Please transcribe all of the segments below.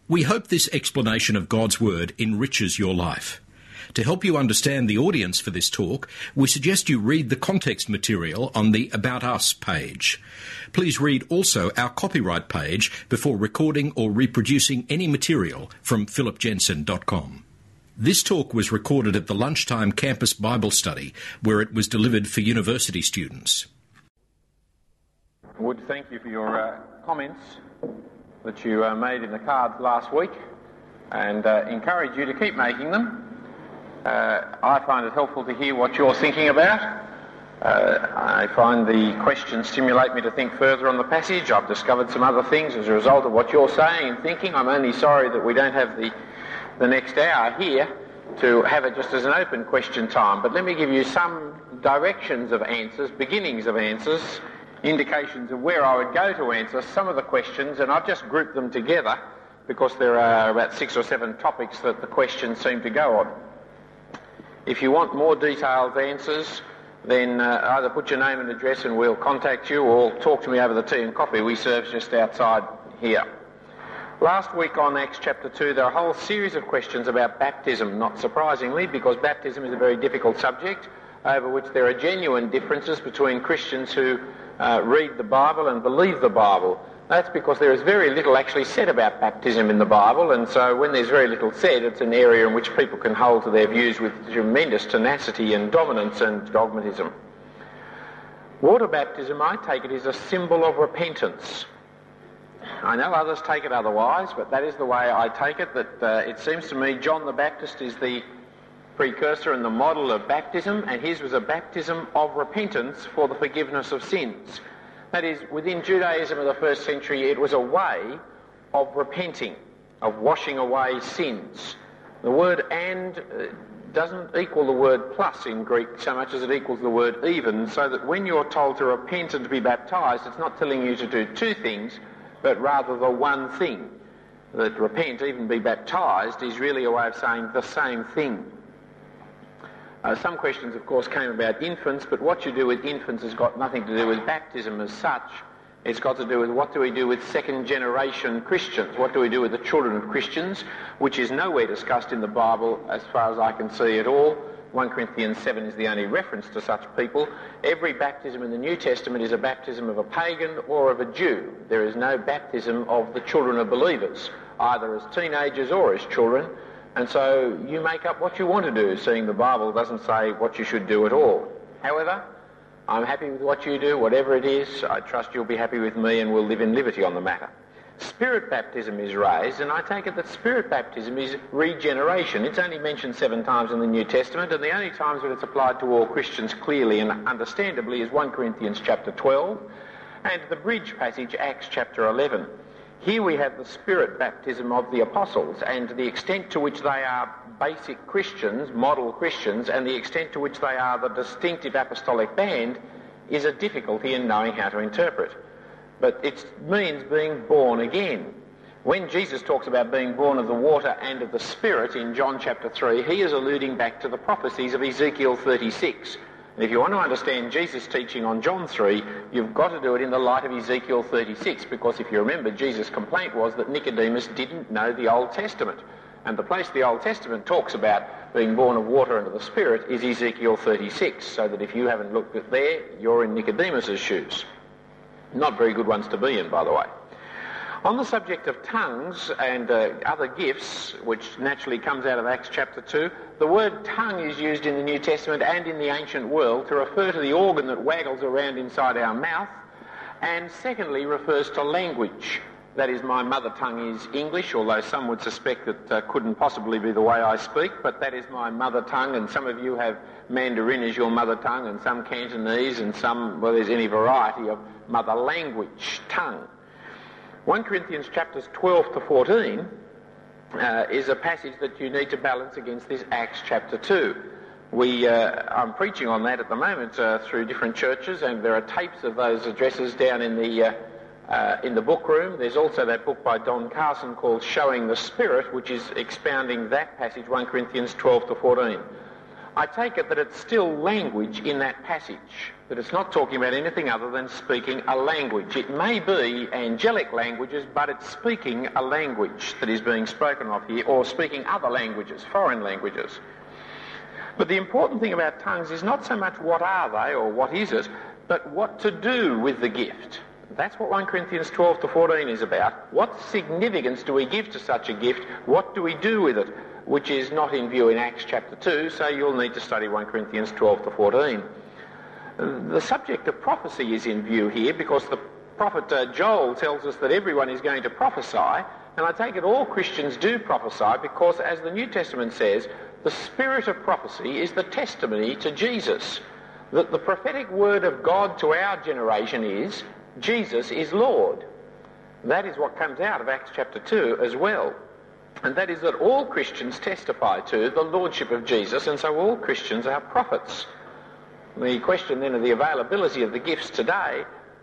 We hope this explanation of God's Word enriches your life. To help you understand the audience for this talk, we suggest you read the context material on the About Us page. Please read also our copyright page before recording or reproducing any material from philipjensen.com. This talk was recorded at the Lunchtime Campus Bible Study, where it was delivered for university students. I would thank you for your comments that you made in the cards last week, and encourage you to keep making them. I find it helpful to hear what you're thinking about. I find the questions stimulate me to think further on the passage. I've discovered some other things as a result of what you're saying and thinking. I'm only sorry that we don't have the next hour here to have it just as an open question time. But let me give you some directions of answers, beginnings of answers, indications of where I would go to answer some of the questions, and I've just grouped them together because there are about 6 or 7 topics that the questions seem to go on. If you want more detailed answers, then either put your name and address and we'll contact you, or talk to me over the tea and coffee we serve just outside here. Last week on Acts chapter 2, there are a whole series of questions about baptism, not surprisingly, because baptism is a very difficult subject over which there are genuine differences between Christians who read the Bible and believe the Bible. That's because there is very little actually said about baptism in the Bible, and so when there's very little said, it's an area in which people can hold to their views with tremendous tenacity and dominance and dogmatism. Water baptism, I take it, is a symbol of repentance. I know others take it otherwise, but that is the way I take it, that it seems to me John the Baptist is the precursor and the model of baptism, and his was a baptism of repentance for the forgiveness of sins. That is, within Judaism of the first century, it was a way of repenting, of washing away sins. The word "and" doesn't equal the word "plus" in Greek so much as it equals the word "even," so that when you're told to repent and to be baptised, it's not telling you to do 2 things, but rather the one thing. That repent, even be baptised, is really a way of saying the same thing. Some questions, of course, came about infants, but what you do with infants has got nothing to do with baptism as such. It's got to do with what do we do with second-generation Christians? What do we do with the children of Christians, which is nowhere discussed in the Bible as far as I can see at all. 1 Corinthians 7 is the only reference to such people. Every baptism in the New Testament is a baptism of a pagan or of a Jew. There is no baptism of the children of believers, either as teenagers or as children. And so you make up what you want to do, seeing the Bible doesn't say what you should do at all. However, I'm happy with what you do, whatever it is. I trust you'll be happy with me and we'll live in liberty on the matter. Spirit baptism is raised, and I take it that spirit baptism is regeneration. It's only mentioned 7 times in the New Testament, and the only times that it's applied to all Christians clearly and understandably is 1 Corinthians chapter 12 and the bridge passage, Acts chapter 11. Here we have the spirit baptism of the apostles, and the extent to which they are basic Christians, model Christians, and the extent to which they are the distinctive apostolic band is a difficulty in knowing how to interpret. But it means being born again. When Jesus talks about being born of the water and of the Spirit in John chapter 3, he is alluding back to the prophecies of Ezekiel 36. And if you want to understand Jesus' teaching on John 3, you've got to do it in the light of Ezekiel 36, because if you remember, Jesus' complaint was that Nicodemus didn't know the Old Testament. And the place the Old Testament talks about being born of water and of the Spirit is Ezekiel 36, so that if you haven't looked at there, you're in Nicodemus' shoes. Not very good ones to be in, by the way. On the subject of tongues and other gifts, which naturally comes out of Acts chapter 2, the word tongue is used in the New Testament and in the ancient world to refer to the organ that waggles around inside our mouth, and secondly refers to language. That is, my mother tongue is English, although some would suspect that couldn't possibly be the way I speak, but that is my mother tongue, and some of you have Mandarin as your mother tongue, and some Cantonese, and some, well, there's any variety of mother language, tongue. 1 Corinthians chapters 12 to 14 is a passage that you need to balance against this Acts chapter 2. I'm preaching on that at the moment through different churches, and there are tapes of those addresses down in the book room. There's also that book by Don Carson called Showing the Spirit, which is expounding that passage, 1 Corinthians 12 to 14. I take it that it's still language in that passage, that it's not talking about anything other than speaking a language. It may be angelic languages, but it's speaking a language that is being spoken of here, or speaking other languages, foreign languages. But the important thing about tongues is not so much what are they or what is it, but what to do with the gift. That's what 1 Corinthians 12 to 14 is about. What significance do we give to such a gift? What do we do with it? Which is not in view in Acts chapter 2, so you'll need to study 1 Corinthians 12 to 14. The subject of prophecy is in view here because the prophet Joel tells us that everyone is going to prophesy, and I take it all Christians do prophesy because, as the New Testament says, the spirit of prophecy is the testimony to Jesus. That the prophetic word of God to our generation is, Jesus is Lord. That is what comes out of Acts chapter 2 as well. And that is that all Christians testify to the lordship of Jesus, and so all Christians are prophets. The question then of the availability of the gifts today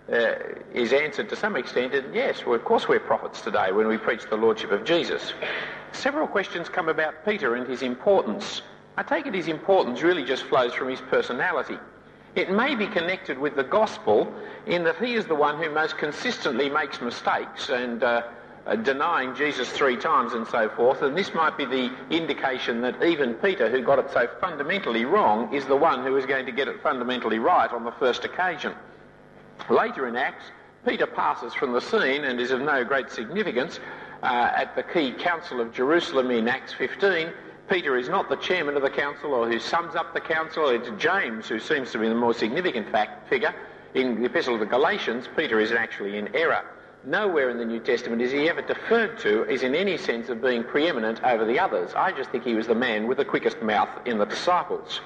is answered to some extent, and yes, well, of course we're prophets today when we preach the lordship of Jesus. Several questions come about Peter and his importance. I take it his importance really just flows from his personality. It may be connected with the gospel in that he is the one who most consistently makes mistakes and denying Jesus 3 times and so forth, and this might be the indication that even Peter, who got it so fundamentally wrong, is the one who is going to get it fundamentally right on the first occasion. Later in Acts, Peter passes from the scene and is of no great significance. At the key council of Jerusalem in Acts 15, Peter is not the chairman of the council or who sums up the council. It's James who seems to be the more significant figure. In the Epistle of the Galatians, Peter is actually in error. Nowhere in the New Testament is he ever deferred to as in any sense of being preeminent over the others. I just think he was the man with the quickest mouth in the disciples.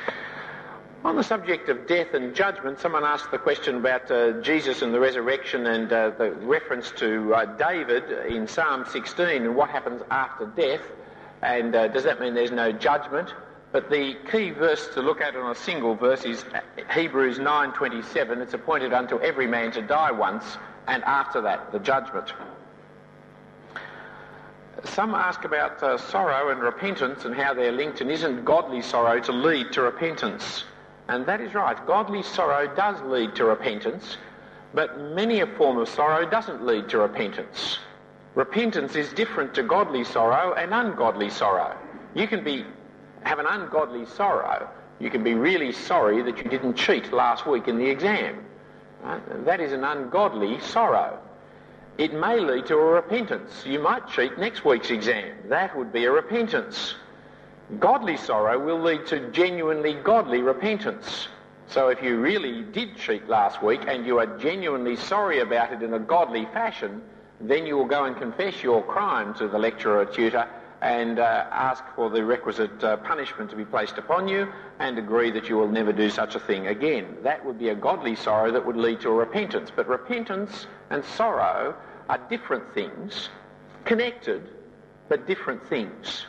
On the subject of death and judgment, someone asked the question about Jesus and the resurrection and the reference to David in Psalm 16 and what happens after death. And does that mean there's no judgment? But the key verse to look at on a single verse is Hebrews 9:27. It's appointed unto every man to die once, and after that, the judgment. Some ask about sorrow and repentance and how they're linked, and isn't godly sorrow to lead to repentance? And that is right. Godly sorrow does lead to repentance, but many a form of sorrow doesn't lead to repentance. Repentance is different to godly sorrow and ungodly sorrow. You can have an ungodly sorrow. You can be really sorry that you didn't cheat last week in the exam. That is an ungodly sorrow. It may lead to a repentance. You might cheat next week's exam. That would be a repentance. Godly sorrow will lead to genuinely godly repentance. So if you really did cheat last week and you are genuinely sorry about it in a godly fashion, then you will go and confess your crime to the lecturer or tutor and ask for the requisite punishment to be placed upon you and agree that you will never do such a thing again. That would be a godly sorrow that would lead to a repentance. But repentance and sorrow are different things, connected, but different things.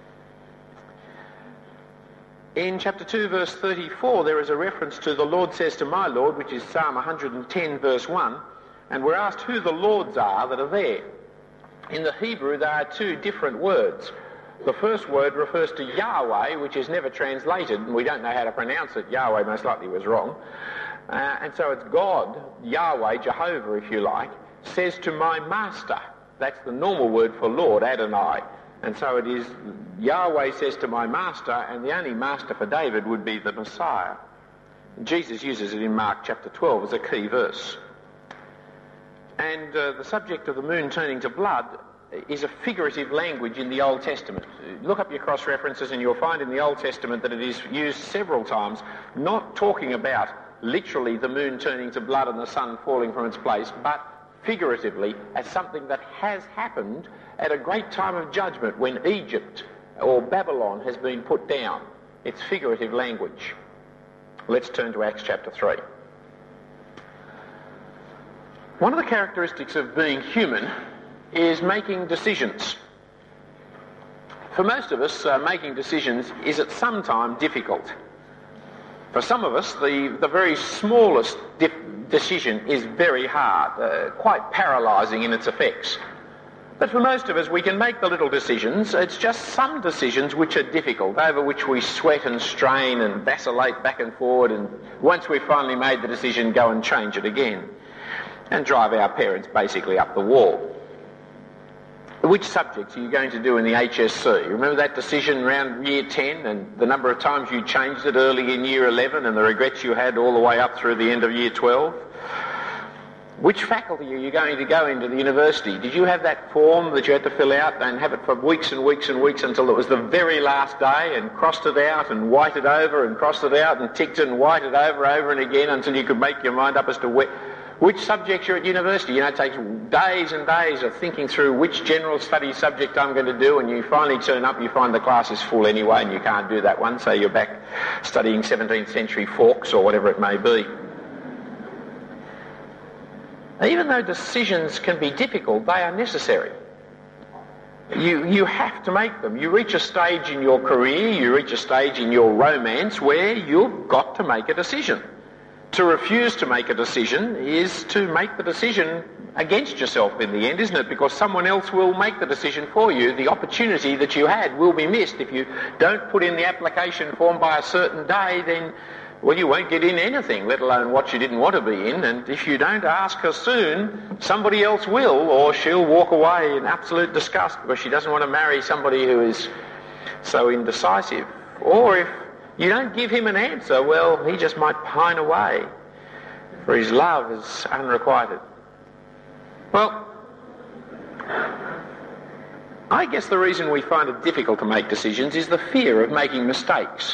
In chapter 2, verse 34, there is a reference to the Lord says to my Lord, which is Psalm 110, verse 1, and we're asked who the Lords are that are there. In the Hebrew, there are 2 different words. The first word refers to Yahweh, which is never translated, and we don't know how to pronounce it. Yahweh most likely was wrong. And so it's God, Yahweh, Jehovah, if you like, says to my master. That's the normal word for Lord, Adonai. And so it is Yahweh says to my master, and the only master for David would be the Messiah. Jesus uses it in Mark chapter 12 as a key verse. And the subject of the moon turning to blood is a figurative language in the Old Testament. Look up your cross-references and you'll find in the Old Testament that it is used several times, not talking about literally the moon turning to blood and the sun falling from its place, but figuratively as something that has happened at a great time of judgment when Egypt or Babylon has been put down. It's figurative language. Let's turn to Acts chapter 3. One of the characteristics of being human is making decisions. For most of us, making decisions is at some time difficult. For some of us, the very smallest decision is very hard, quite paralysing in its effects. But for most of us, we can make the little decisions. It's just some decisions which are difficult, over which we sweat and strain and vacillate back and forward, and once we've finally made the decision, go and change it again and drive our parents basically up the wall. Which subjects are you going to do in the HSC? Remember that decision around year 10 and the number of times you changed it early in year 11 and the regrets you had all the way up through the end of year 12? Which faculty are you going to go into the university? Did you have that form that you had to fill out and have it for weeks and weeks and weeks until it was the very last day, and crossed it out and whited over and crossed it out and ticked it and whited over and again until you could make your mind up as to which subjects you're at university? You know, it takes days and days of thinking through which general studies subject I'm going to do, and you finally turn up, you find the class is full anyway and you can't do that one, so you're back studying 17th century Fawkes or whatever it may be. Even though decisions can be difficult, they are necessary. You have to make them. You reach a stage in your career, you reach a stage in your romance where you've got to make a decision. To refuse to make a decision is to make the decision against yourself in the end, isn't it? Because someone else will make the decision for you. The opportunity that you had will be missed. If you don't put in the application form by a certain day, then well, you won't get in anything, let alone what you didn't want to be in. And if you don't ask her soon, somebody else will, or she'll walk away in absolute disgust because she doesn't want to marry somebody who is so indecisive. Or if you don't give him an answer, well, he just might pine away, for his love is unrequited. Well, I guess the reason we find it difficult to make decisions is the fear of making mistakes.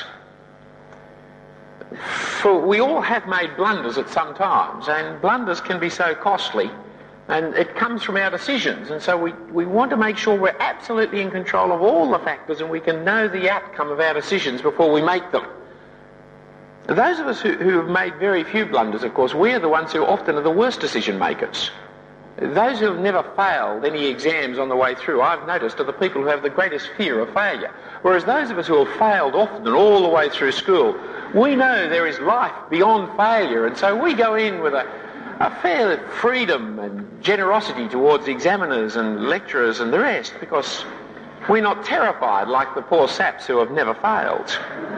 For we all have made blunders at some times, and blunders can be so costly, and it comes from our decisions, and so we want to make sure we're absolutely in control of all the factors and we can know the outcome of our decisions before we make them. Those of us who have made very few blunders, of course, we're the ones who often are the worst decision makers. Those who have never failed any exams on the way through, I've noticed, are the people who have the greatest fear of failure. Whereas those of us who have failed often and all the way through school, we know there is life beyond failure, and so we go in with a fair freedom and generosity towards examiners and lecturers and the rest, because we're not terrified like the poor saps who have never failed.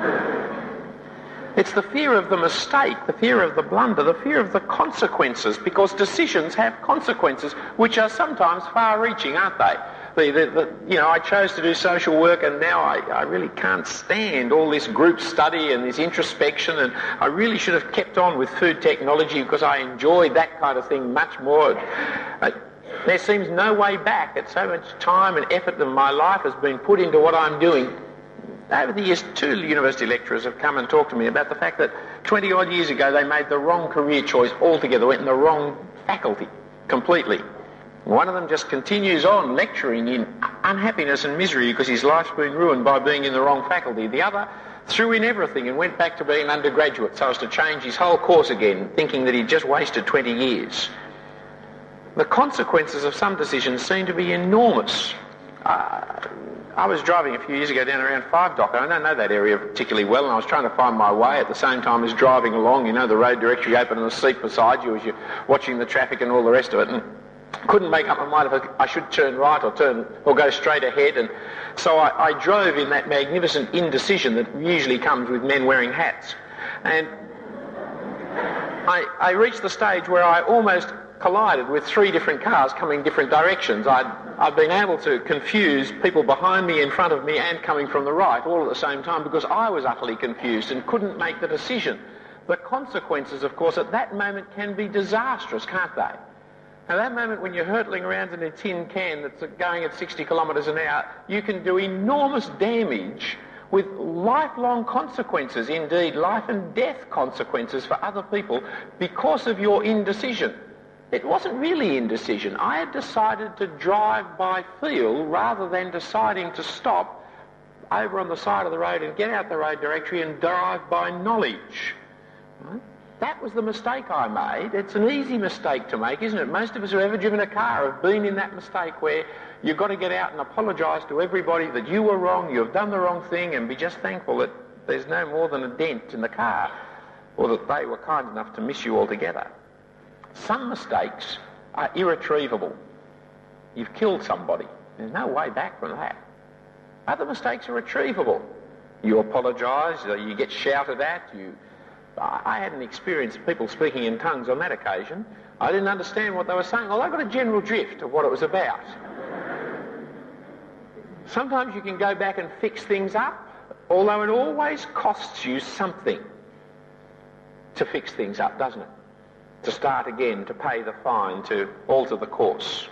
It's the fear of the mistake, the fear of the blunder, the fear of the consequences, because decisions have consequences which are sometimes far-reaching, aren't they? I chose to do social work, and now I really can't stand all this group study and this introspection, and I really should have kept on with food technology because I enjoyed that kind of thing much more. There seems no way back. It's so much time and effort of my life has been put into what I'm doing. Over the years, 2 university lecturers have come and talked to me about the fact that 20-odd years ago they made the wrong career choice altogether, went in the wrong faculty completely. One of them just continues on lecturing in unhappiness and misery because his life's been ruined by being in the wrong faculty. The other threw in everything and went back to being an undergraduate so as to change his whole course again, thinking that he'd just wasted 20 years. The consequences of some decisions seem to be enormous. I was driving a few years ago down around Five Dock. I don't know that area particularly well, and I was trying to find my way at the same time as driving along. You know, the road directory open and the seat beside you as you're watching the traffic and all the rest of it, and couldn't make up my mind if I should turn right or go straight ahead. And so I drove in that magnificent indecision that usually comes with men wearing hats. And I reached the stage where I almost collided with 3 different cars coming different directions. I'd been able to confuse people behind me, in front of me, and coming from the right all at the same time because I was utterly confused and couldn't make the decision. The consequences, of course, at that moment can be disastrous, can't they? At that moment when you're hurtling around in a tin can that's going at 60 kilometres an hour, you can do enormous damage with lifelong consequences, indeed life and death consequences for other people because of your indecision. It wasn't really indecision. I had decided to drive by feel rather than deciding to stop over on the side of the road and get out the road directory and drive by knowledge. Right? That was the mistake I made. It's an easy mistake to make, isn't it? Most of us who have ever driven a car have been in that mistake where you've got to get out and apologise to everybody that you were wrong, you've done the wrong thing, and be just thankful that there's no more than a dent in the car, or that they were kind enough to miss you altogether. Some mistakes are irretrievable. You've killed somebody. There's no way back from that. Other mistakes are retrievable. You apologise, you get shouted at, I had an experience of people speaking in tongues on that occasion. I didn't understand what they were saying, although I got a general drift of what it was about. Sometimes you can go back and fix things up, although it always costs you something to fix things up, doesn't it? To start again, to pay the fine, to alter the course.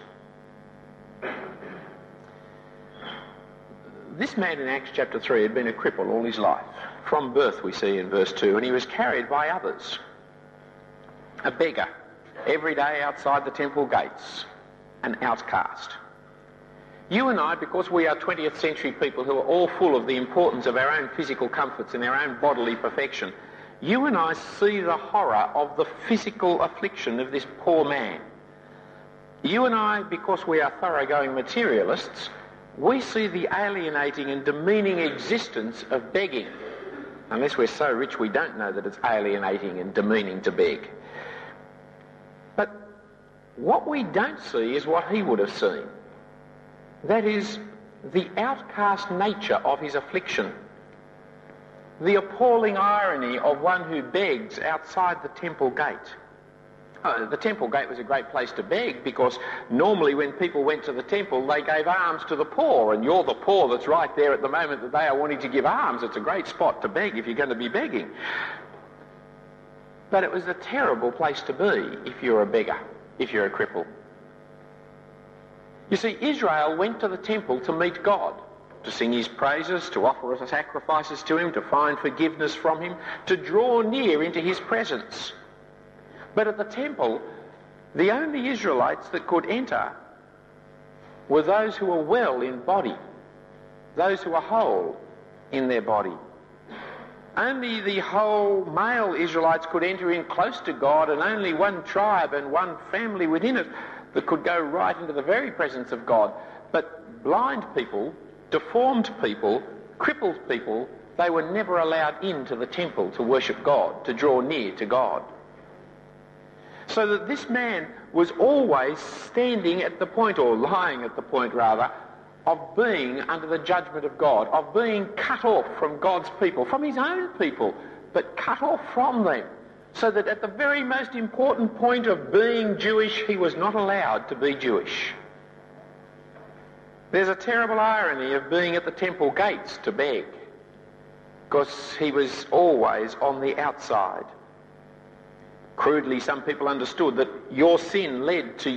This man in Acts chapter 3 had been a cripple all his life. From birth, we see in verse 2, and he was carried by others. A beggar, every day outside the temple gates, an outcast. You and I, because we are 20th century people who are all full of the importance of our own physical comforts and our own bodily perfection, you and I see the horror of the physical affliction of this poor man. You and I, because we are thoroughgoing materialists, we see the alienating and demeaning existence of begging. Unless we're so rich we don't know that it's alienating and demeaning to beg. But what we don't see is what he would have seen. That is, the outcast nature of his affliction. The appalling irony of one who begs outside the temple gate. The temple gate was a great place to beg because normally when people went to the temple they gave alms to the poor, and you're the poor that's right there at the moment that they are wanting to give alms. It's a great spot to beg if you're going to be begging. But it was a terrible place to be if you're a beggar, if you're a cripple. You see, Israel went to the temple to meet God, to sing his praises, to offer sacrifices to him, to find forgiveness from him, to draw near into his presence. But at the temple, the only Israelites that could enter were those who were well in body, those who were whole in their body. Only the whole male Israelites could enter in close to God, and only one tribe and one family within it that could go right into the very presence of God. But blind people, deformed people, crippled people, they were never allowed into the temple to worship God, to draw near to God. So that this man was always standing at the point, or lying at the point rather, of being under the judgment of God, of being cut off from God's people, from his own people, but cut off from them. So that at the very most important point of being Jewish, he was not allowed to be Jewish. There's a terrible irony of being at the temple gates to beg, because he was always on the outside. Crudely, some people understood that your sin led to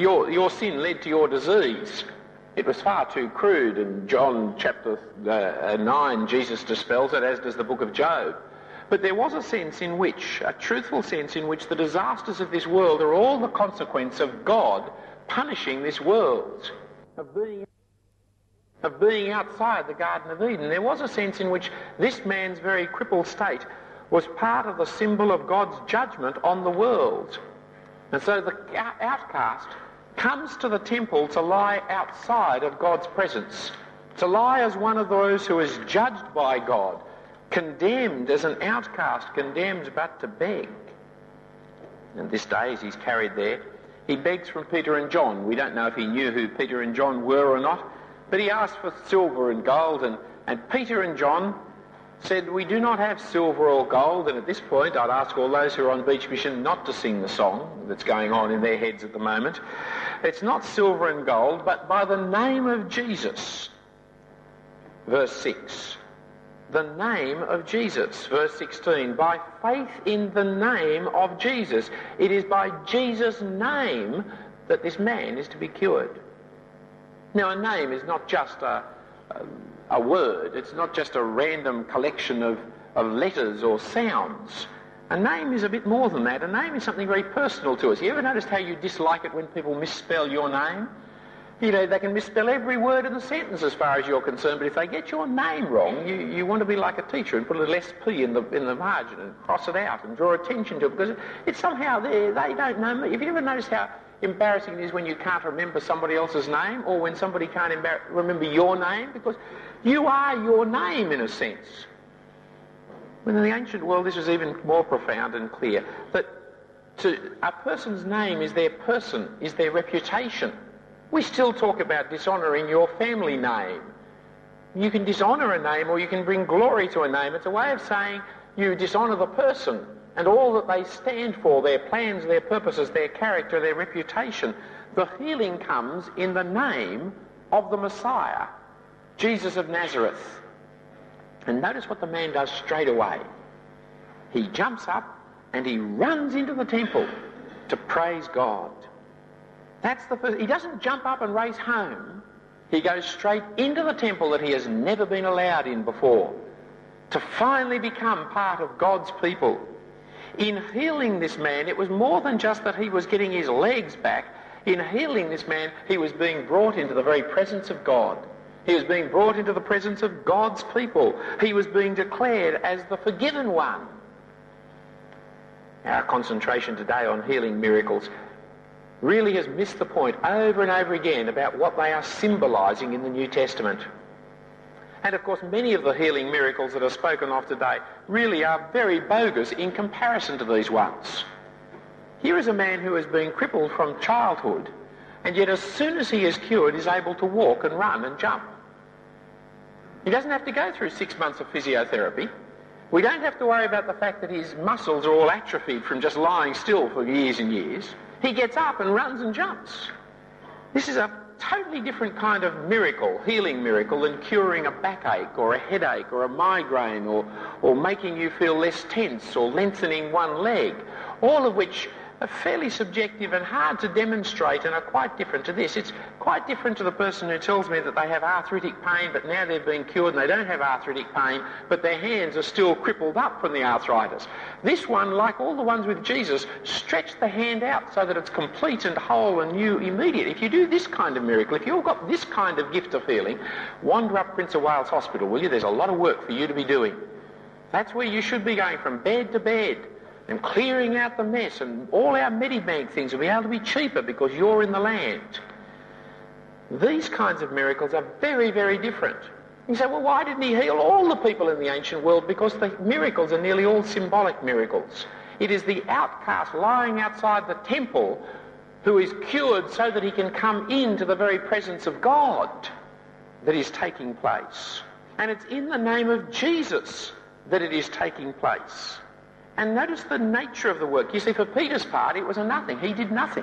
your disease. It was far too crude, and John chapter 9, Jesus dispels it, as does the book of Job. But there was a sense in which, a truthful sense in which the disasters of this world are all the consequence of God punishing this world, of being outside the Garden of Eden. There was a sense in which this man's very crippled state was part of the symbol of God's judgment on the world. And so the outcast comes to the temple to lie outside of God's presence, to lie as one of those who is judged by God, condemned as an outcast, condemned but to beg. And this day, as he's carried there, he begs from Peter and John. We don't know if he knew who Peter and John were or not, but he asked for silver and gold, and Peter and John said, "We do not have silver or gold." And at this point, I'd ask all those who are on Beach Mission not to sing the song that's going on in their heads at the moment. It's not silver and gold, but by the name of Jesus. Verse 6. The name of Jesus. Verse 16. By faith in the name of Jesus. It is by Jesus' name that this man is to be cured. Now, a name is not just a word. It's not just a random collection of letters or sounds. A name is a bit more than that. A name is something very personal to us. You ever noticed how you dislike it when people misspell your name? You know, they can misspell every word in the sentence as far as you're concerned, but if they get your name wrong, you want to be like a teacher and put a little SP in the margin and cross it out and draw attention to it, because it's somehow there. They don't know me. Have you ever noticed how embarrassing it is when you can't remember somebody else's name, or when somebody can't remember your name? Because you are your name in a sense. When in the ancient world this was even more profound and clear, that a person's name is their person, is their reputation. We still talk about dishonouring your family name. You can dishonour a name or you can bring glory to a name. It's a way of saying you dishonour the person and all that they stand for, their plans, their purposes, their character, their reputation. The healing comes in the name of the Messiah, Jesus of Nazareth. And notice what the man does straight away. He jumps up and he runs into the temple to praise God. That's the first. He doesn't jump up and race home. He goes straight into the temple that he has never been allowed in before, to finally become part of God's people. In healing this man, it was more than just that he was getting his legs back. In healing this man, he was being brought into the very presence of God. He was being brought into the presence of God's people. He was being declared as the forgiven one. Our concentration today on healing miracles really has missed the point over and over again about what they are symbolising in the New Testament. And of course, many of the healing miracles that are spoken of today really are very bogus in comparison to these ones. Here is a man who has been crippled from childhood, and yet as soon as he is cured, is able to walk and run and jump. He doesn't have to go through 6 months of physiotherapy. We don't have to worry about the fact that his muscles are all atrophied from just lying still for years and years. He gets up and runs and jumps. This is a totally different kind of miracle, healing miracle, than curing a backache or a headache or a migraine or making you feel less tense or lengthening one leg, all of which are fairly subjective and hard to demonstrate and are quite different to this. It's quite different to the person who tells me that they have arthritic pain but now they've been cured and they don't have arthritic pain but their hands are still crippled up from the arthritis. This one, like all the ones with Jesus, stretched the hand out so that it's complete and whole and new immediate. If you do this kind of miracle, if you've got this kind of gift of healing, wander up Prince of Wales Hospital, will you? There's a lot of work for you to be doing. That's where you should be going, from bed to bed, and clearing out the mess, and all our Medibank things will be able to be cheaper because you're in the land. These kinds of miracles are very, very different. You say, well, why didn't he heal all the people in the ancient world? Because the miracles are nearly all symbolic miracles. It is the outcast lying outside the temple who is cured so that he can come into the very presence of God that is taking place. And it's in the name of Jesus that it is taking place. And notice the nature of the work. You see, for Peter's part, it was a nothing. He did nothing.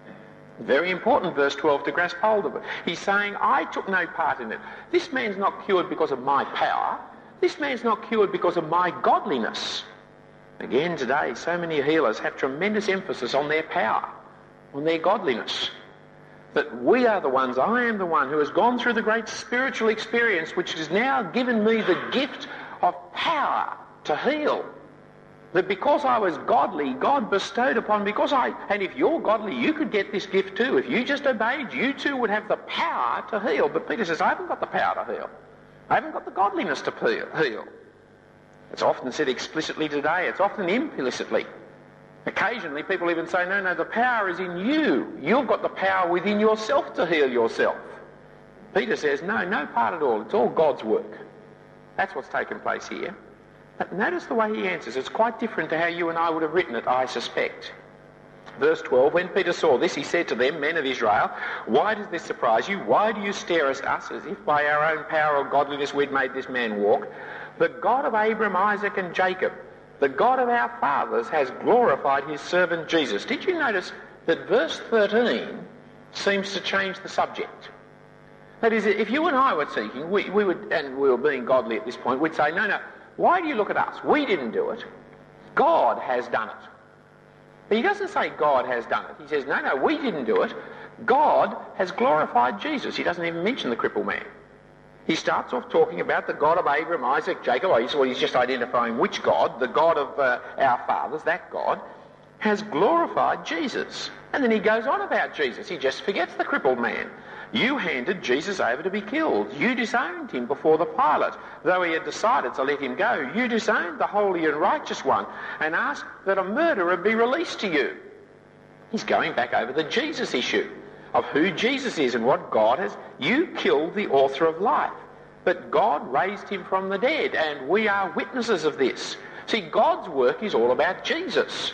Very important, verse 12, to grasp hold of it. He's saying, I took no part in it. This man's not cured because of my power. This man's not cured because of my godliness. Again, today, so many healers have tremendous emphasis on their power, on their godliness. That we are the ones, I am the one who has gone through the great spiritual experience which has now given me the gift of power to heal. That because I was godly, God bestowed upon me, and if you're godly, you could get this gift too. If you just obeyed, you too would have the power to heal. But Peter says, I haven't got the power to heal. I haven't got the godliness to heal. It's often said explicitly today, it's often implicitly. Occasionally people even say, no, the power is in you. You've got the power within yourself to heal yourself. Peter says, no part at all. It's all God's work. That's what's taken place here. But notice the way he answers. It's quite different to how you and I would have written it, I suspect. Verse 12, when Peter saw this, he said to them, men of Israel, why does this surprise you? Why do you stare at us as if by our own power or godliness we'd made this man walk? The God of Abraham, Isaac and Jacob, the God of our fathers, has glorified his servant Jesus. Did you notice that verse 13 seems to change the subject? That is, if you and I were seeking, we would, and we were being godly at this point, we'd say, no, why do you look at us? We didn't do it. God has done it. But he doesn't say God has done it. He says, no, we didn't do it. God has glorified Jesus. He doesn't even mention the crippled man. He starts off talking about the God of Abraham, Isaac, Jacob. He's just identifying which God, the God of our fathers, that God, has glorified Jesus. And then he goes on about Jesus. He just forgets the crippled man. You handed Jesus over to be killed. You disowned him before the Pilate. Though he had decided to let him go, you disowned the holy and righteous one and asked that a murderer be released to you. He's going back over the Jesus issue of who Jesus is and what God has. You killed the author of life, but God raised him from the dead, and we are witnesses of this. See, God's work is all about Jesus.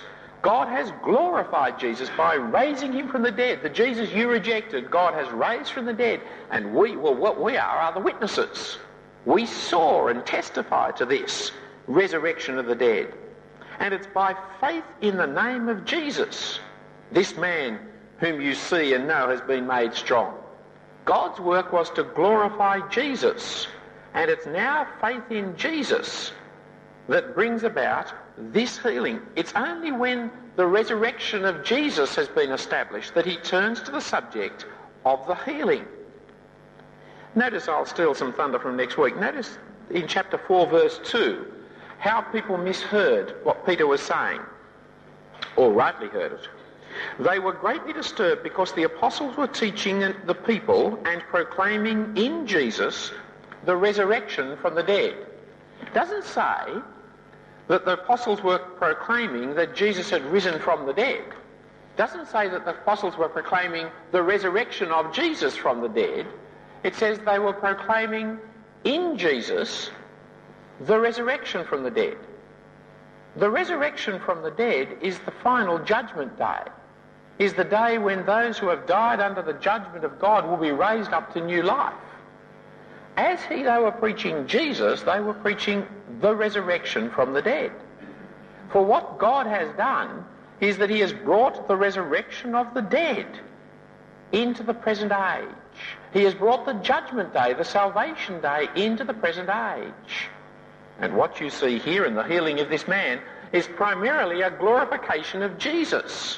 God has glorified Jesus by raising him from the dead. The Jesus you rejected, God has raised from the dead. And what we are the witnesses. We saw and testify to this resurrection of the dead. And it's by faith in the name of Jesus, this man whom you see and know has been made strong. God's work was to glorify Jesus. And it's now faith in Jesus that brings about this healing. It's only when the resurrection of Jesus has been established that he turns to the subject of the healing. Notice, I'll steal some thunder from next week. Notice in chapter 4 verse 2 how people misheard what Peter was saying, or rightly heard it. They were greatly disturbed because the apostles were teaching the people and proclaiming in Jesus the resurrection from the dead. It doesn't say that the apostles were proclaiming that Jesus had risen from the dead. It doesn't say that the apostles were proclaiming the resurrection of Jesus from the dead. It says they were proclaiming in Jesus the resurrection from the dead. The resurrection from the dead is the final judgment day, is the day when those who have died under the judgment of God will be raised up to new life. As they were preaching Jesus, they were preaching the resurrection from the dead. For what God has done is that he has brought the resurrection of the dead into the present age. He has brought the judgment day, the salvation day, into the present age. And what you see here in the healing of this man is primarily a glorification of Jesus.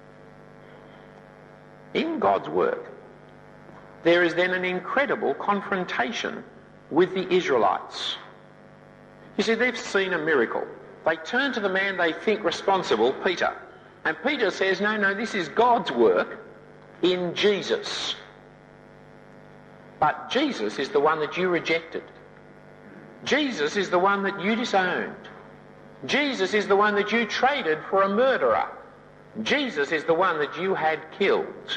In God's work, there is then an incredible confrontation with the Israelites. You see, they've seen a miracle. They turn to the man they think responsible, Peter. And Peter says, no, this is God's work in Jesus. But Jesus is the one that you rejected. Jesus is the one that you disowned. Jesus is the one that you traded for a murderer. Jesus is the one that you had killed.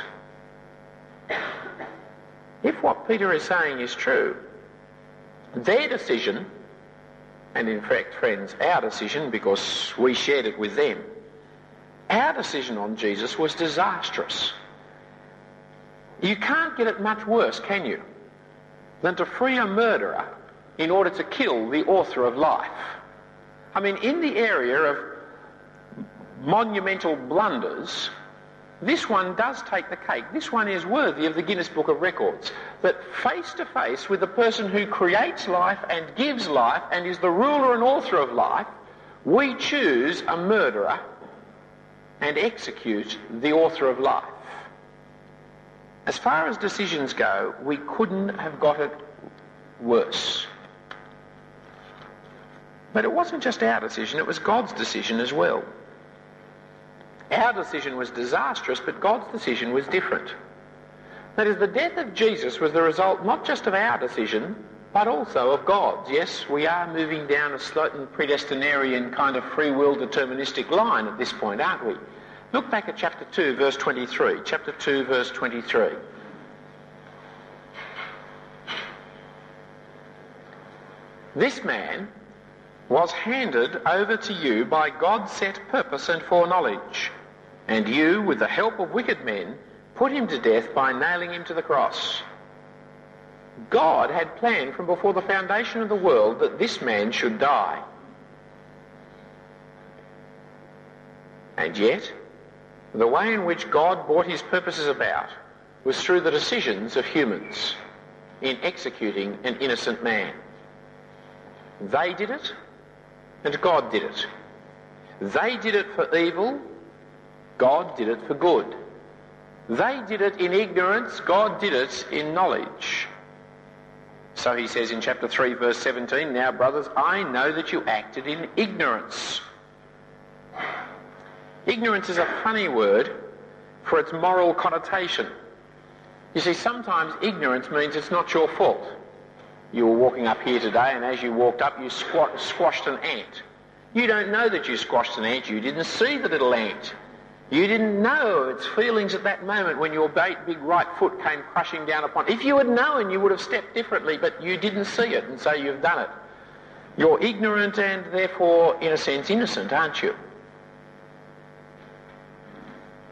If what Peter is saying is true, their decision, and in fact, friends, our decision, because we shared it with them, our decision on Jesus was disastrous. You can't get it much worse, can you, than to free a murderer in order to kill the author of life. I mean, in the area of monumental blunders, this one does take the cake. This one is worthy of the Guinness Book of Records. That face to face with the person who creates life and gives life and is the ruler and author of life, we choose a murderer and execute the author of life. As far as decisions go, we couldn't have got it worse. But it wasn't just our decision, it was God's decision as well. Our decision was disastrous, but God's decision was different. That is, the death of Jesus was the result not just of our decision, but also of God's. Yes, we are moving down a certain predestinarian kind of free will deterministic line at this point, aren't we? Look back at chapter 2, verse 23. Chapter 2, verse 23. This man was handed over to you by God's set purpose and foreknowledge, and you, with the help of wicked men, put him to death by nailing him to the cross. God had planned from before the foundation of the world that this man should die. And yet, the way in which God brought his purposes about was through the decisions of humans in executing an innocent man. They did it, and God did it. They did it for evil, God did it for good. They did it in ignorance, God did it in knowledge. So he says in chapter 3, verse 17, "Now, brothers, I know that you acted in ignorance." Ignorance is a funny word for its moral connotation. You see, sometimes ignorance means it's not your fault. You were walking up here today, and as you walked up, you squashed an ant. You don't know that you squashed an ant. You didn't see the little ant. You didn't know its feelings at that moment when your big right foot came crushing down upon it. If you had known, you would have stepped differently, but you didn't see it, and so you've done it. You're ignorant and therefore, in a sense, innocent, aren't you?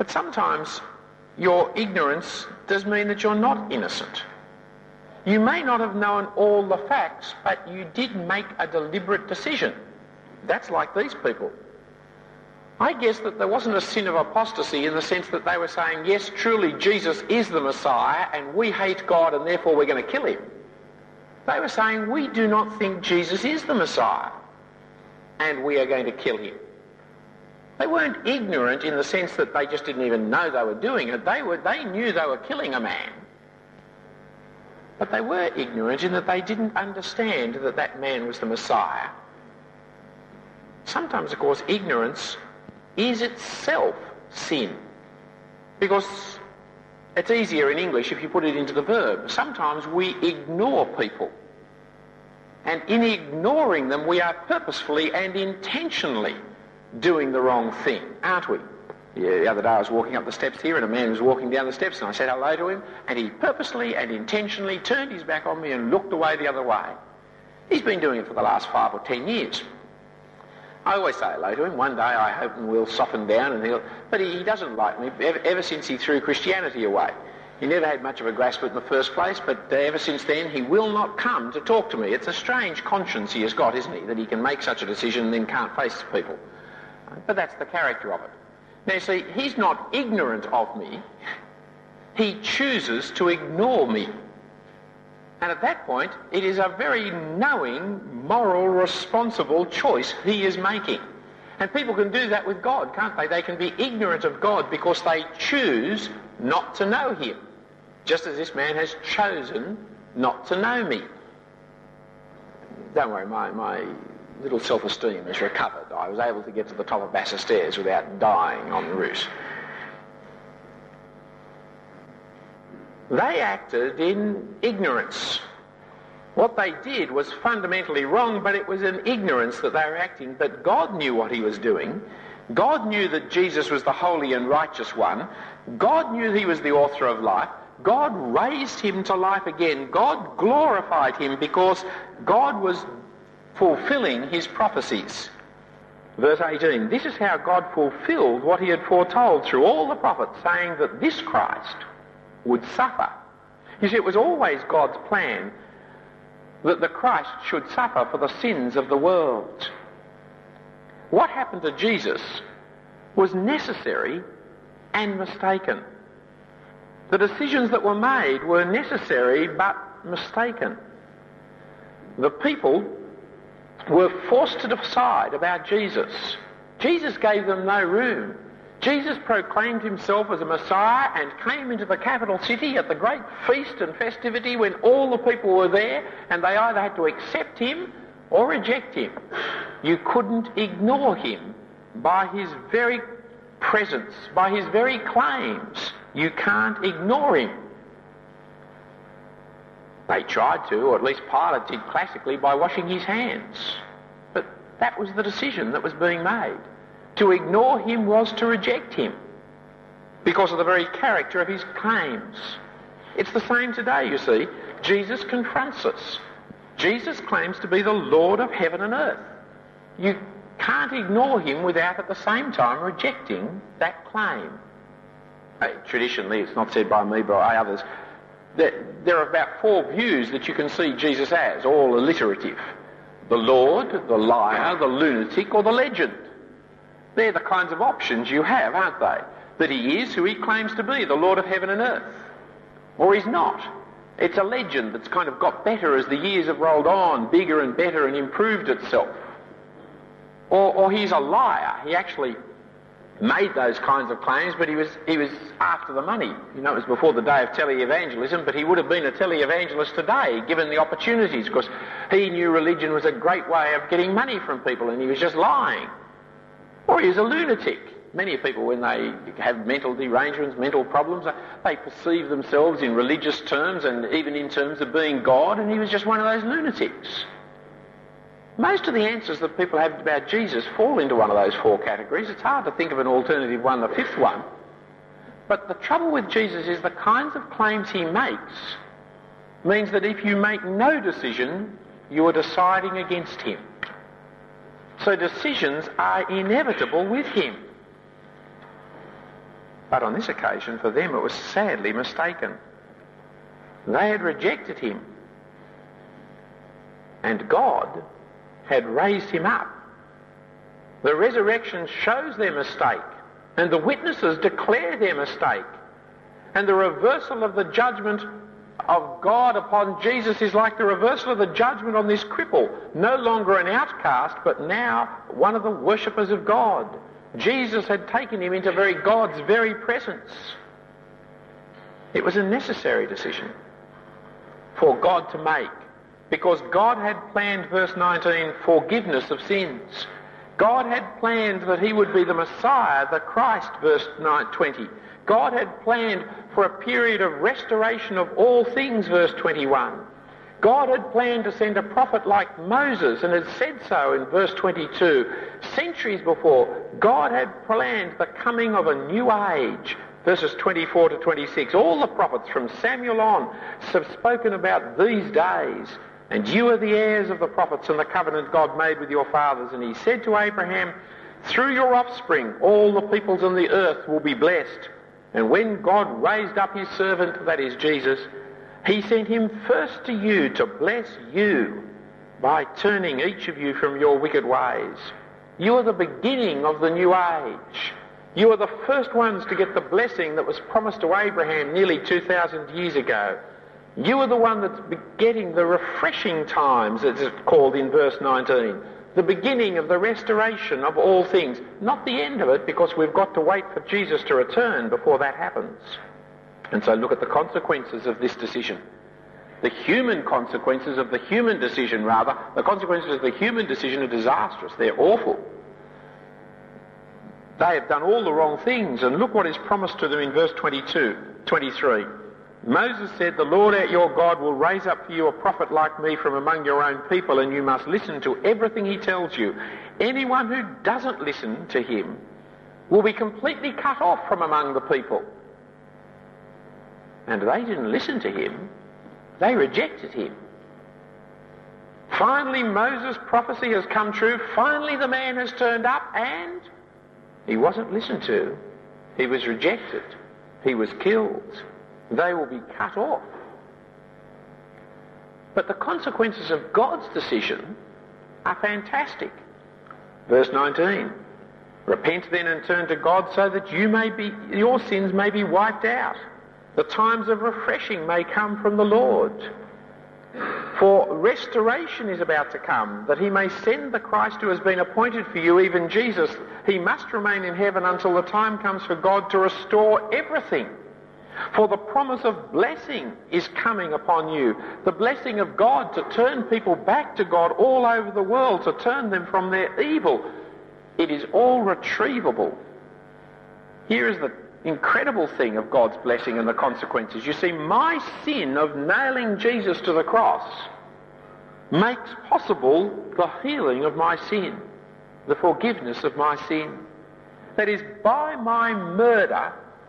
But sometimes your ignorance does mean that you're not innocent. You may not have known all the facts, but you did make a deliberate decision. That's like these people. I guess that there wasn't a sin of apostasy in the sense that they were saying, yes, truly Jesus is the Messiah and we hate God and therefore we're going to kill him. They were saying, we do not think Jesus is the Messiah and we are going to kill him. They weren't ignorant in the sense that they just didn't even know they were doing it. They knew they were killing a man. But they were ignorant in that they didn't understand that that man was the Messiah. Sometimes, of course, ignorance is itself sin. Because it's easier in English if you put it into the verb. Sometimes we ignore people. And in ignoring them, we are purposefully and intentionally doing the wrong thing, aren't we? Yeah, the other day I was walking up the steps here and a man was walking down the steps and I said hello to him and he purposely and intentionally turned his back on me and looked away the other way. He's been doing it for the last 5 or 10 years. I always say hello to him. One day I hope and we'll soften down and but he doesn't like me ever since he threw Christianity away. He never had much of a grasp of it in the first place, but ever since then he will not come to talk to me. It's a strange conscience he has got, isn't he, that he can make such a decision and then can't face people. But that's the character of it. Now, see, he's not ignorant of me. He chooses to ignore me. And at that point, it is a very knowing, moral, responsible choice he is making. And people can do that with God, can't they? They can be ignorant of God because they choose not to know him, just as this man has chosen not to know me. Don't worry, my little self-esteem is recovered. I was able to get to the top of Bassett Stairs without dying en route. They acted in ignorance. What they did was fundamentally wrong, but it was in ignorance that they were acting. But God knew what he was doing. God knew that Jesus was the holy and righteous one. God knew he was the author of life. God raised him to life again. God glorified him because God was fulfilling his prophecies. Verse 18, this is how God fulfilled what he had foretold through all the prophets, saying that this Christ would suffer. You see, it was always God's plan that the Christ should suffer for the sins of the world. What happened to Jesus was necessary and mistaken. The decisions that were made were necessary but mistaken. The people were forced to decide about Jesus. Jesus gave them no room. Jesus proclaimed himself as a Messiah and came into the capital city at the great feast and festivity when all the people were there, and they either had to accept him or reject him. You couldn't ignore him by his very presence, by his very claims. You can't ignore him. They tried to, or at least Pilate did classically, by washing his hands. But that was the decision that was being made. To ignore him was to reject him because of the very character of his claims. It's the same today, you see. Jesus confronts us. Jesus claims to be the Lord of heaven and earth. You can't ignore him without at the same time rejecting that claim. Traditionally, it's not said by me, but by others, there are about 4 views that you can see Jesus as, all alliterative. The Lord, the liar, the lunatic, or the legend. They're the kinds of options you have, aren't they? That he is who he claims to be, the Lord of heaven and earth. Or he's not. It's a legend that's kind of got better as the years have rolled on, bigger and better and improved itself. Or he's a liar. He actually made those kinds of claims, but he was after the money. You know, it was before the day of televangelism, but he would have been a televangelist today, given the opportunities, because he knew religion was a great way of getting money from people, and he was just lying. Or he was a lunatic. Many people, when they have mental derangements, mental problems, they perceive themselves in religious terms and even in terms of being God, and he was just one of those lunatics. Most of the answers that people have about Jesus fall into one of those 4 categories. It's hard to think of an alternative one, the 5th one. But the trouble with Jesus is the kinds of claims he makes means that if you make no decision, you are deciding against him. So decisions are inevitable with him. But on this occasion, for them, it was sadly mistaken. They had rejected him, and God had raised him up. The resurrection shows their mistake, and the witnesses declare their mistake. And the reversal of the judgment of God upon Jesus is like the reversal of the judgment on this cripple. No longer an outcast, but now one of the worshippers of God. Jesus had taken him into God's very presence. It was a necessary decision for God to make, because God had planned, verse 19, forgiveness of sins. God had planned that he would be the Messiah, the Christ, verse 20. God had planned for a period of restoration of all things, verse 21. God had planned to send a prophet like Moses, and had said so in verse 22. Centuries before, God had planned the coming of a new age, verses 24 to 26. All the prophets from Samuel on have spoken about these days. And you are the heirs of the prophets and the covenant God made with your fathers. And he said to Abraham, through your offspring all the peoples on the earth will be blessed. And when God raised up his servant, that is Jesus, he sent him first to you to bless you by turning each of you from your wicked ways. You are the beginning of the new age. You are the first ones to get the blessing that was promised to Abraham nearly 2,000 years ago. You are the one that's getting the refreshing times, as it's called in verse 19. The beginning of the restoration of all things. Not the end of it, because we've got to wait for Jesus to return before that happens. And so look at the consequences of this decision. The human consequences of the human decision, rather. The consequences of the human decision are disastrous. They're awful. They have done all the wrong things. And look what is promised to them in verse 23. Moses said, the Lord your God will raise up for you a prophet like me from among your own people, and you must listen to everything he tells you. Anyone who doesn't listen to him will be completely cut off from among the people. And they didn't listen to him. They rejected him. Finally, Moses' prophecy has come true. Finally, the man has turned up, and he wasn't listened to. He was rejected. He was killed. They will be cut off. But the consequences of God's decision are fantastic. Verse 19, repent then and turn to God so that your sins may be wiped out. The times of refreshing may come from the Lord. For restoration is about to come, that he may send the Christ who has been appointed for you, even Jesus. He must remain in heaven until the time comes for God to restore everything. For the promise of blessing is coming upon you. The blessing of God to turn people back to God all over the world, to turn them from their evil. It is all retrievable. Here is the incredible thing of God's blessing and the consequences. You see, my sin of nailing Jesus to the cross makes possible the healing of my sin, the forgiveness of my sin. That is, by my murder,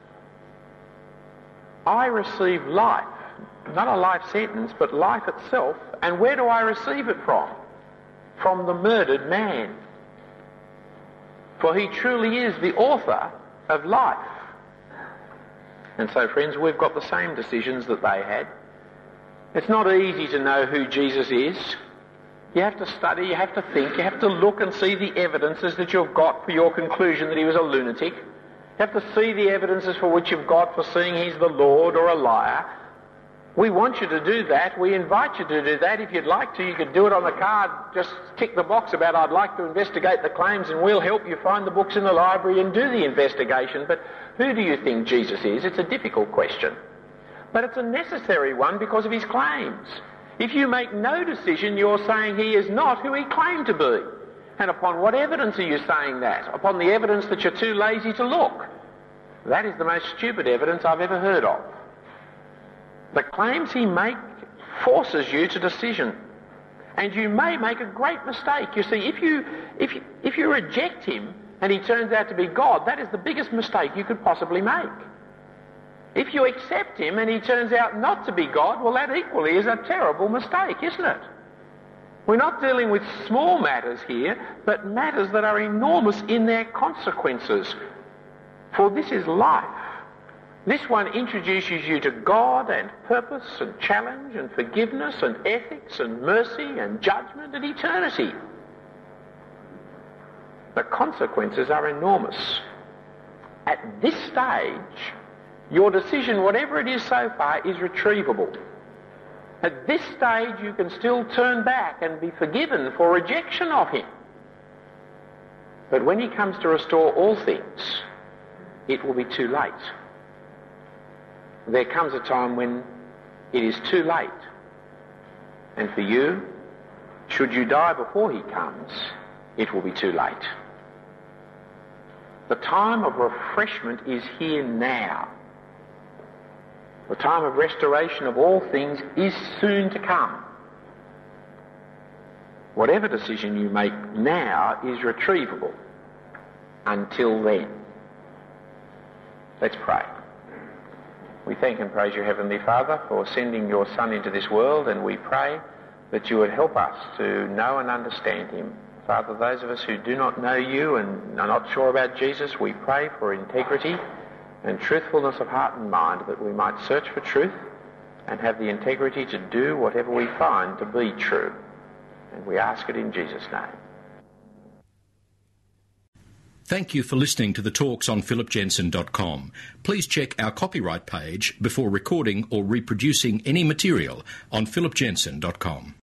I receive life. Not a life sentence, but life itself. And where do I receive it from? From the murdered man. For he truly is the author of life. And so, friends, we've got the same decisions that they had. It's not easy to know who Jesus is. You have to study, you have to think, you have to look and see the evidences that you've got for your conclusion that he was a lunatic. You have to see the evidences for which you've got for seeing he's the Lord or a liar. We want you to do that. We invite you to do that. If you'd like to, you could do it on the card. Just tick the box about I'd like to investigate the claims, and we'll help you find the books in the library and do the investigation. But who do you think Jesus is? It's a difficult question. But it's a necessary one because of his claims. If you make no decision, you're saying he is not who he claimed to be. And upon what evidence are you saying that? Upon the evidence that you're too lazy to look. That is the most stupid evidence I've ever heard of. The claims he makes forces you to decision. And you may make a great mistake. You see, if you reject him and he turns out to be God, that is the biggest mistake you could possibly make. If you accept him and he turns out not to be God, well, that equally is a terrible mistake, isn't it? We're not dealing with small matters here, but matters that are enormous in their consequences. For this is life. This one introduces you to God and purpose and challenge and forgiveness and ethics and mercy and judgment and eternity. The consequences are enormous. At this stage, your decision, whatever it is so far, is retrievable. At this stage, you can still turn back and be forgiven for rejection of him. But when he comes to restore all things, it will be too late. There comes a time when it is too late. And for you, should you die before he comes, it will be too late. The time of refreshment is here now. The time of restoration of all things is soon to come. Whatever decision you make now is retrievable. Until then. Let's pray. We thank and praise you, Heavenly Father, for sending your Son into this world, and we pray that you would help us to know and understand him. Father, those of us who do not know you and are not sure about Jesus, we pray for integrity and truthfulness of heart and mind, that we might search for truth and have the integrity to do whatever we find to be true. And we ask it in Jesus' name. Thank you for listening to the talks on philipjensen.com. Please check our copyright page before recording or reproducing any material on philipjensen.com.